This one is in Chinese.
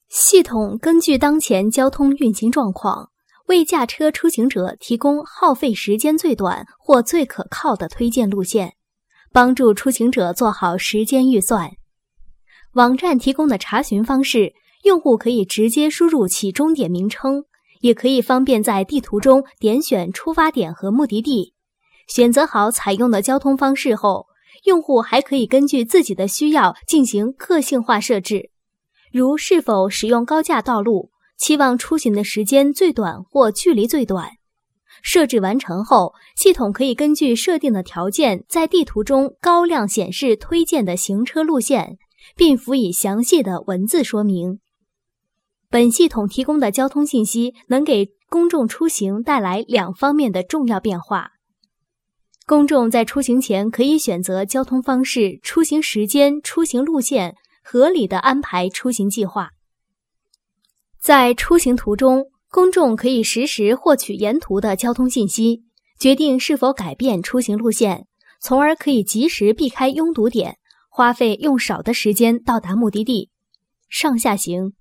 系统根据当前交通运行状况，为驾车出行者提供耗费时间最短或最可靠的推荐路线，帮助出行者做好时间预算。网站提供的查询方式，用户可以直接输入起终点名称，也可以方便在地图中点选出发点和目的地。选择好采用的交通方式后，用户还可以根据自己的需要进行个性化设置，如是否使用高架道路，期望出行的时间最短或距离最短。设置完成后，系统可以根据设定的条件，在地图中高亮显示推荐的行车路线，并辅以详细的文字说明。本系统提供的交通信息能给公众出行带来两方面的重要变化。公众在出行前可以选择交通方式、出行时间、出行路线，合理的安排出行计划。在出行途中，公众可以实时获取沿途的交通信息，决定是否改变出行路线，从而可以及时避开拥堵点，花费用少的时间到达目的地。上下行